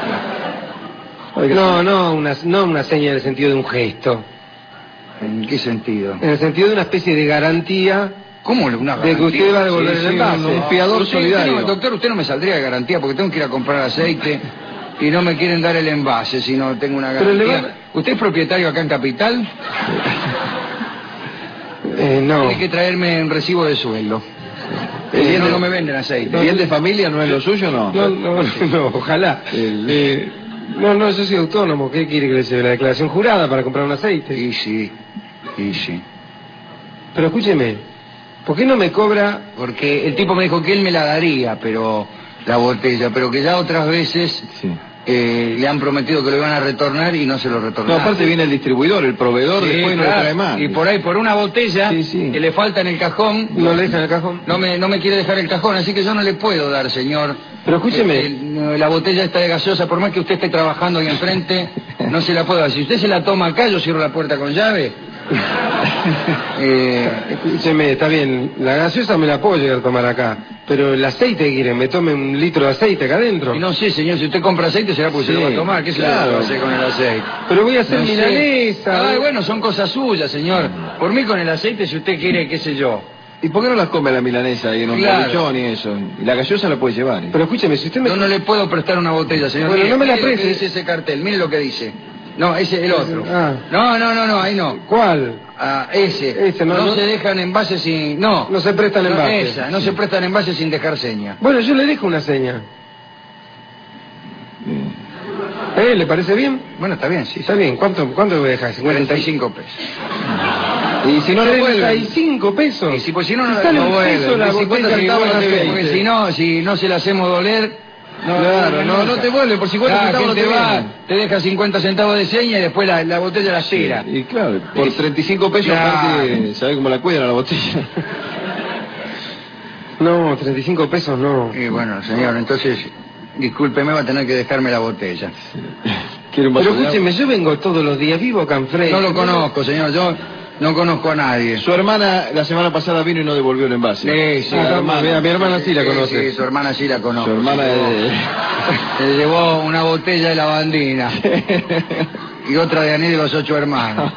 No una seña en el sentido de un gesto. ¿En qué sentido? En el sentido de una especie de garantía. ¿Cómo una garantía? De que usted va a devolver el envase. Un fiador solidario. Doctor, usted no me saldría de garantía porque tengo que ir a comprar aceite y no me quieren dar el envase si no tengo una garantía. ¿Usted es propietario acá en Capital? No. Tiene que traerme un recibo de sueldo. No me venden aceite. ¿Bien de familia no es lo suyo, no? No, ojalá. No, yo soy autónomo. ¿Qué quiere que le lleve? ¿La declaración jurada para comprar un aceite? Y sí. Pero escúcheme, ¿por qué no me cobra? Porque el tipo me dijo que él me la daría, pero la botella, pero que ya otras veces le han prometido que lo iban a retornar y no se lo retornaron. No, aparte viene el distribuidor, el proveedor, después no le trae más. Y por ahí, por una botella que le falta en el cajón... ¿No le deja en el cajón? No me quiere dejar el cajón, así que yo no le puedo dar, señor. Pero escúcheme. La botella está de gaseosa, por más que usted esté trabajando ahí enfrente, no se la puedo dar. Si usted se la toma acá, yo cierro la puerta con llave. Escúcheme, está bien, la gaseosa me la puedo llegar a tomar acá, pero el aceite que quieren, me tome 1 litro de aceite acá adentro. Y no sé, señor, si usted compra aceite será porque se lo va a tomar, ¿qué se le va a hacer con el aceite? Pero voy a hacer milanesa. Bueno, son cosas suyas, señor. Por mí con el aceite, si usted quiere, qué sé yo. ¿Y por qué no las come la milanesa ahí en un bolichón y eso? Y la gaseosa la puede llevar. Pero escúcheme, si usted me... Yo no le puedo prestar una botella, señor. Bueno, mire, no me la mire lo que preste. dice ese cartel, mire lo que dice. No, ese el otro. No, ahí no. ¿Cuál? Ese. No se dejan envases sin... No se prestan envases. No se prestan envases sin dejar seña. Bueno, yo le dejo una seña. ¿Le parece bien? Bueno, está bien, sí. Está bien. ¿Cuánto voy a dejar? 45 pesos. Y si no le vuelven 35 pesos. Y si pues si no sale un vuelven. peso la botella que centavos vale 20. porque si no se la hacemos doler. No te vuelve, por 50 centavos no te va. Te deja 50 centavos de seña y después la botella la cera. Y claro, por 35 pesos aparte, ¿sabe cómo la cuidan a la botella? No, 35 pesos no. Y bueno, señor, entonces, discúlpeme, va a tener que dejarme la botella. Pero escúcheme, yo vengo todos los días, vivo acá enfrente. No lo conozco, señor, yo no conozco a nadie. Su hermana la semana pasada vino y no devolvió el envase. Sí, mi hermana sí la conoce. Sí, su hermana sí la conozco. Su hermana le llevó una botella de lavandina y otra de anís de los 8 hermanos.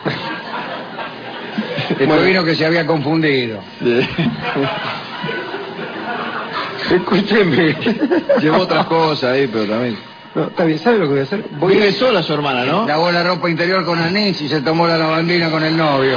Después vino que se había confundido. Escúcheme. Llevó otras cosas ahí, pero también. No, está bien, ¿sabe lo que voy a hacer? Vive sola su hermana, ¿no? Lavó la ropa interior con anís y se tomó la lavandina con el novio.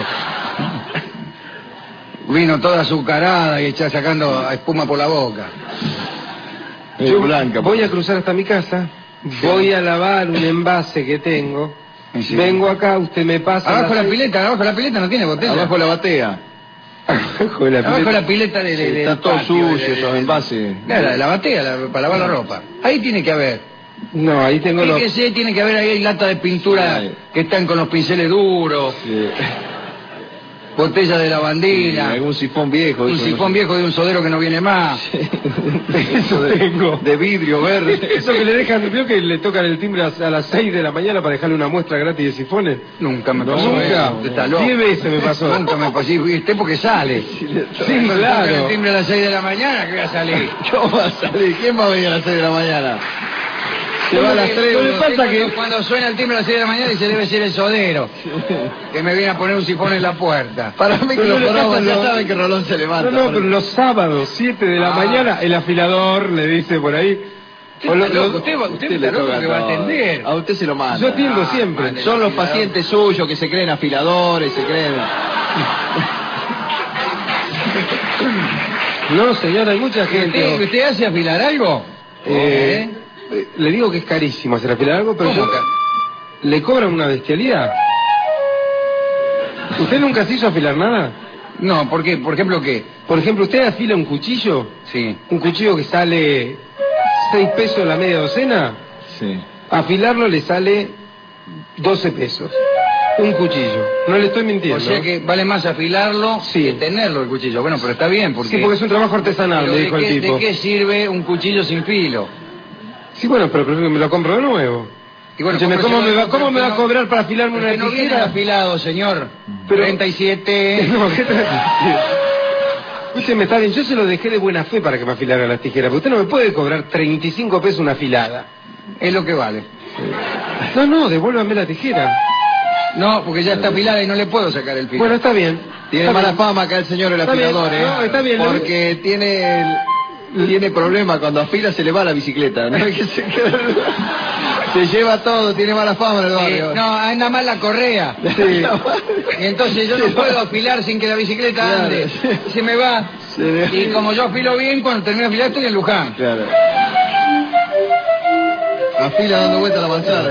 Vino toda azucarada y echó sacando espuma por la boca. Yo Blanca, voy a cruzar hasta mi casa, voy a lavar un envase que tengo, Sí. vengo acá, usted me pasa... Abajo la pileta no tiene botella. Abajo la batea. Abajo de la Abajo pileta. la pileta de Está del todo patio, sucio, esos envases. Claro, la batea para lavar la ropa. Ahí tiene que haber. No, ahí tengo los... Fíjese, tiene que haber ahí lata de pintura Sí. que están con los pinceles duros, Sí. botella de lavandina, Algún sifón viejo. un eso, sifón no sé. viejo de un sodero que no viene más. Eso tengo. De vidrio verde. Eso que le dejan, ¿vio que le tocan el timbre a las 6 de la mañana para dejarle una muestra gratis de sifones? Nunca me No, pasó nunca. eso. Usted está loco. 10 veces me pasó. Nunca me pasó. Y usted porque sale. Sí, Tocan el claro. timbre a las 6 de la mañana que voy a salir. ¿Cómo va a salir? ¿Quién va a venir a las 6 de la mañana? Se va a las 3. No le pasa que... Cuando suena el timbre a las 6 de la mañana dice debe ser el sodero. Que me viene a poner un sifón en la puerta. Para mí que Pero los le programas pasa ya lo- saben que Rolón se levanta. No, pero los sábados, 7 de la mañana, el afilador le dice por ahí... o lo- Está loco, lo- usted está loco que va a atender. A usted se lo manda. Yo atiendo siempre. mande. Son los pacientes suyos que se creen afiladores, se creen... No, señora, hay mucha gente... ¿Usted hace afilar algo? Le digo que es carísimo hacer afilar algo, pero ¿Cómo yo- que? le cobran una bestialidad. ¿Usted nunca se hizo afilar nada? No, ¿por qué? ¿Por ejemplo qué? Por ejemplo, ¿usted afila un cuchillo? Sí. Un cuchillo que sale 6 pesos la media docena. Sí. Afilarlo le sale 12 pesos. Un cuchillo. No le estoy mintiendo. O sea que vale más afilarlo Sí. que tenerlo el cuchillo. Bueno, pero está bien porque... Sí, porque es un trabajo artesanal, Pero me ¿de dijo qué, el tipo. ¿de qué sirve un cuchillo sin filo? Sí, bueno, pero prefiero que me lo compro de nuevo. Y bueno, Escúcheme, ¿cómo me va a no- cobrar para afilarme una que no viene tijera? afilado, señor. Pero- 37... No, ¿qué tal? Escúcheme, está bien, yo se lo dejé de buena fe para que me afilara las tijeras, pero usted no me puede cobrar 35 pesos una afilada. Es lo que vale. No, devuélvame la tijera. No, porque ya está afilada y no le puedo sacar el filo. Bueno, está bien. Tiene Está mala bien. fama acá el señor el Está bien. afilador, ¿eh? No, está bien. Porque tiene problema, cuando afila se le va la bicicleta, ¿no? Que se lleva todo, tiene mala fama en el barrio. No, anda mal la correa. Sí. Y entonces yo no puedo afilar sin que la bicicleta Claro. ande. Se me va. Se le- Y como yo afilo bien, cuando termino de afilar estoy en Luján. Claro. Afila dando vuelta a la manzana.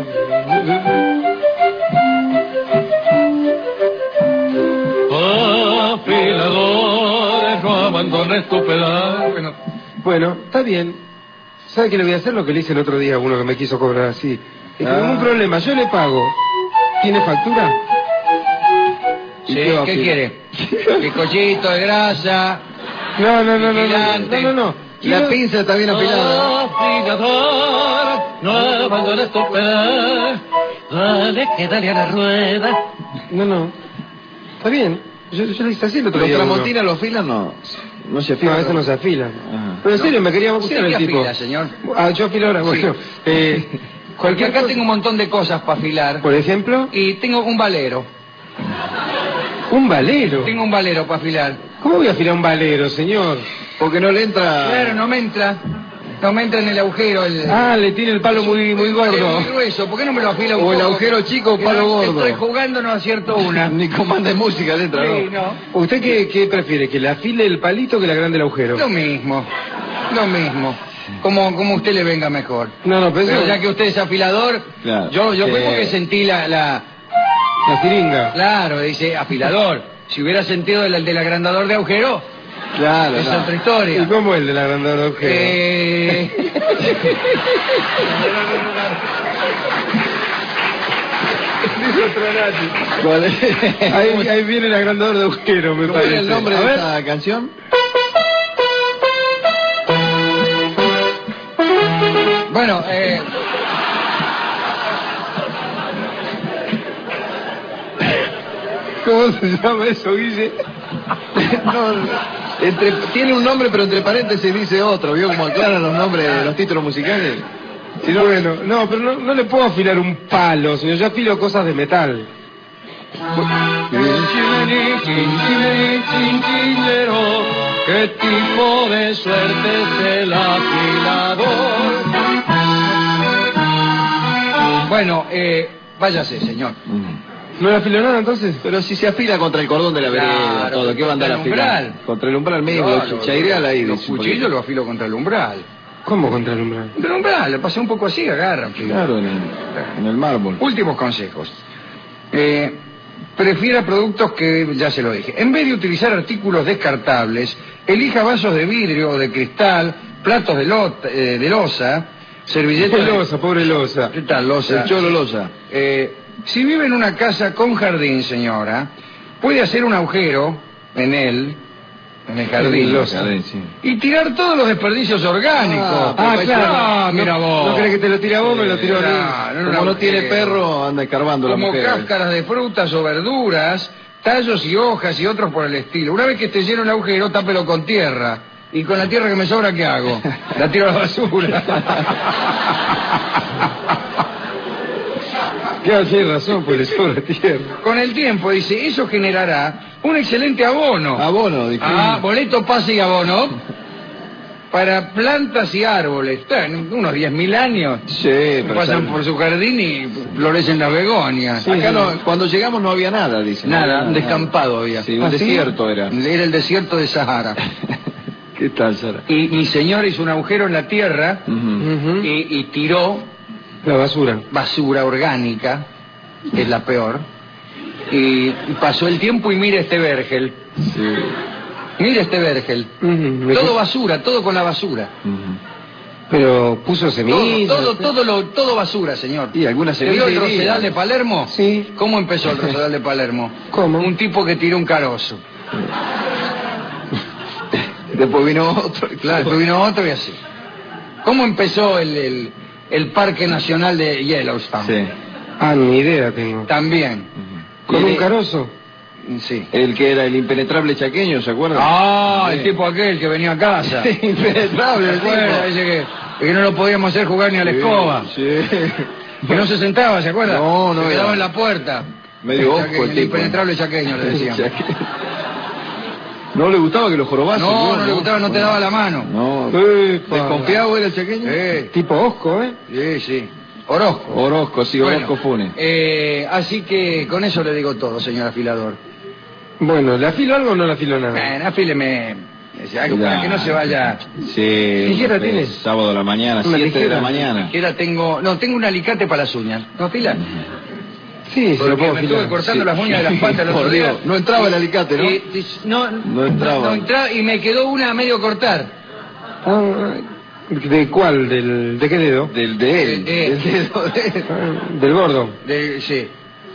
Afiladores, no abandones tu pedal. Bueno, está bien. ¿Sabe qué le voy a hacer? Lo que le hice el otro día a uno que me quiso cobrar así. Es que ningún problema, yo le pago. ¿Tiene factura? Sí, qué va a ¿qué afilar? quiere? Bizcochito de grasa. No. Vigilante. La pinza está bien afilada. Afilador, no abandones tu pedal. Dale, que dale a la rueda. No. Está bien. Yo le hice así el otro ¿Los día. a uno. tramontinas lo afilan? No se No, afilan. eso no se afila. Ajá. Pero en serio, me quería ¿Usted vacunar qué el tipo. afila, señor? Ah, yo afilo ahora. Bueno, Porque cualquier acá cosa- tengo un montón de cosas para afilar. Por ejemplo, Y tengo un valero. un valero. Tengo un valero para afilar. ¿Cómo voy a afilar un valero, señor? Porque no le entra... Claro, no me entra. No me entra en el agujero. Le tiene el palo muy gordo. Muy grueso. ¿Por qué no me lo afila un O poco? el agujero chico o Que palo no- gordo. Estoy jugando, no acierto una. Ni comanda de música le entra, Sí, ¿no? no. ¿Usted qué prefiere? ¿Que le afile el palito o que le agrande el agujero? Lo mismo. Lo mismo. Como a usted le venga mejor. No, pero Pero eso... ya que usted es afilador, Claro. yo fui Sí. porque sentí la... La jeringa. Claro, dice afilador. Si hubiera sentido del agrandador de agujero, Claro, es no. otra ¿Y historia. cómo el del agrandador de agujero? Dijo Tronati. ¿Cuál es? Ahí viene el agrandador de agujero, me ¿Cuál parece. es el nombre A de ver. esa canción? Bueno, ¿Cómo se llama eso, Guille? Tiene un nombre, pero entre paréntesis dice otro. ¿Vio cómo aclaran los nombres de los títulos musicales? Si no, bueno, no, pero no le puedo afilar un palo, señor. Yo afilo cosas de metal. Chinchimeni, chinchimeni, chinchillero. ¿Qué tipo de suerte es el afilador? Bueno, váyase, señor. ¿No le afiló nada entonces? Pero si se afila contra el cordón de la vereda, Claro, todo, ¿qué va a andar contra el afilando? umbral. Contra el umbral mismo, Claro, chaireal ahí. los dice un cuchillos poquito. los afilo contra el umbral. ¿Cómo contra el umbral? Contra el umbral, le pasé un poco así, agarran. Claro, en el mármol. Últimos consejos. Prefiera productos que, ya se lo dije. En vez de utilizar artículos descartables, elija vasos de vidrio o de cristal, platos de loza, servilletas De loza, pobre loza. ¿Qué tal, loza? El cholo loza. Si vive en una casa con jardín, señora, puede hacer un agujero en el jardín, loza. Sí. y tirar todos los desperdicios orgánicos. claro. Mira vos. ¿No crees que te lo tira vos? Me lo tiró a mí. Claro, Como no tiene perro, anda escarbando la como mujer. cáscaras de frutas o verduras, tallos y hojas y otros por el estilo. Una vez que esté lleno el agujero, tápelo con tierra. Y con la tierra que me sobra, ¿qué hago? La tiro a la basura. Claro, tiene razón, pues le sobra tierra. Con el tiempo, dice, eso generará un excelente abono. Abono, dije. Boleto, pase y abono para plantas y árboles. En unos 10.000 años Sí, pero pasan sabe- por su jardín y florecen las begonias. Acá no, cuando llegamos no había nada, dice. Nada, No un había descampado había. Sí, un ¿Ah, sí? desierto era. Era el desierto de Sahara. ¿Qué tal, Sara? Y mi señor hizo un agujero en la tierra Ujú. y tiró La basura. basura orgánica, que es la peor. Y pasó el tiempo y mira este vergel. Sí. Mira este vergel. Ujú. Todo basura, todo con la basura. Pero puso semillas. Todo basura, señor. Y alguna ¿Se vio el semilla iría. Rosedal de Palermo? Sí. ¿Cómo empezó el Rosedal de Palermo? ¿Cómo? Un tipo que tiró un carozo. Después vino otro. Claro, después vino otro y así. ¿Cómo empezó el Parque Nacional de Yellowstone? Sí. Ah, ni idea tengo. También. ¿Con Y un carozo? Sí. El que era el impenetrable chaqueño, ¿se acuerdan? Ah, Sí. el tipo aquel que venía a casa. Impenetrable, el Bueno, tipo. dice que no lo podíamos hacer jugar ni a la escoba. Sí. Que no se sentaba, ¿se acuerda? No, no Se era. quedaba en la puerta. Medio Chaqueño, osco el tipo. impenetrable chaqueño, le decían. ¿No le gustaba que lo jorobasen? No le gustaba, no te daba la mano. No. Epa. ¿Desconfiado era el chaqueño? Tipo osco, ¿eh? Sí, sí. Orozco. Orozco, sí, Bueno, Orozco Funes. así que con eso le digo todo, señor afilador. Bueno, ¿le afilo algo o no le afilo nada? Bueno, afíleme algo para que no se vaya. Sí. ¿Tijera tienes? Sábado a la mañana, ¿Una 7 de tijera? la mañana. Que tengo un alicate para las uñas. ¿No afila? Sí, se lo Porque puedo me afilar. estuve cortando Sí. las uñas de las patas el Por otro día. Dios, no entraba el alicate, ¿no? No entraba. No entraba y me quedó una a medio cortar. Ah, ¿de cuál? ¿De qué dedo? Del de él. Del dedo de él. Ah, del gordo. Sí.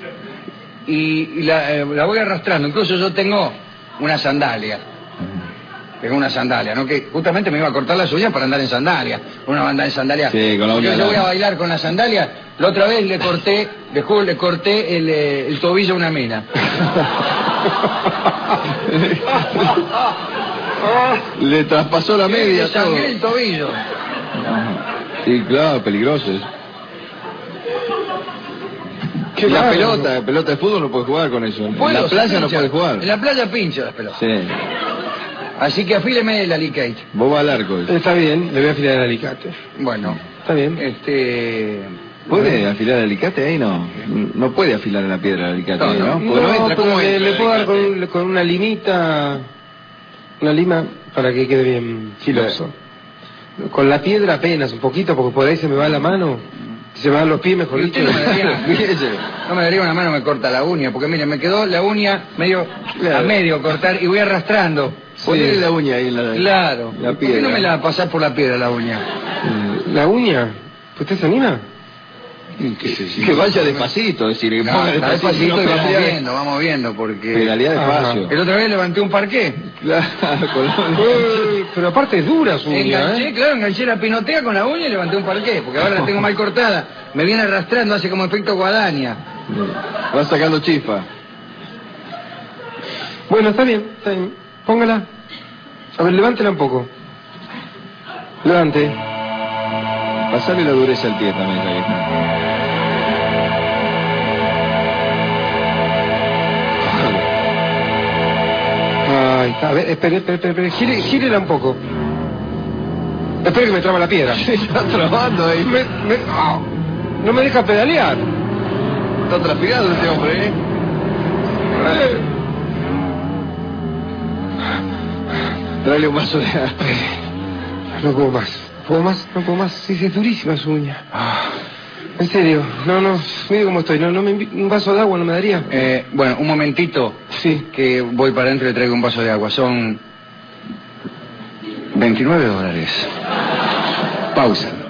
Y la voy arrastrando. Incluso yo tengo una sandalia. Tengo una sandalia, ¿no? Que justamente me iba a cortar las uñas para andar en sandalia. Una banda en sandalia. Sí, con la Porque uña yo voy a larga. bailar con la sandalia. La otra vez le corté el tobillo a una mina. Le traspasó la media, Le todo. sangré el tobillo. Sí, claro, peligroso. es. Qué La bárbaro. pelota de fútbol no puede jugar con eso. En Puedo, la se playa no pincha. puede jugar. En la playa pincho las pelotas. Sí. Así que afíleme el alicate. Vos vas al arco. Está bien, le voy a afilar el alicate. Bueno, Está bien. ¿Puede afilar el alicate ahí? No. No puede afilar en la piedra el alicate ahí, ¿no? Porque No, entra. pero ¿Cómo le entra el puedo dar alicate? con una limita, una lima para que quede bien filoso. Con la piedra apenas, un poquito, porque por ahí se me va la mano, se me van los pies, mejor Y dicho. usted no me daría una mano, me corta la uña, porque mire, me quedó la uña a medio cortar y voy arrastrando. Ponele la uña ahí en la Claro. la ¿Por qué piedra. no me la va a pasar por la piedra la uña? ¿La uña? ¿Usted se anima? Que vaya despacito, es decir, que No, ponga está despacito no y pedalea- vamos viendo, porque... pedalea despacio. El otra vez levanté un parqué. Claro, con la- Pero aparte es dura su uña, Enganché, ¿eh? claro, enganché la pinotea con la uña y levanté un parqué, porque ahora la tengo mal cortada. Me viene arrastrando, hace como efecto guadaña. Va sacando chispa. Bueno, está bien, está bien. Póngala. A ver, levántela un poco. Levante. Pasarle la dureza al pie también, ya que está. Ay, a ver, espere, gírela un poco. Espere que me traba la piedra. Se está trabando ahí. No me deja pedalear. Está transpirado este hombre, ¿eh? Dale un vaso de agua. No puedo más. Sí, es durísima su uña. En serio, mire cómo estoy. Un vaso de agua no me daría. Bueno, un momentito. Sí. Que voy para adentro y le traigo un vaso de agua. Son $29. Pausa.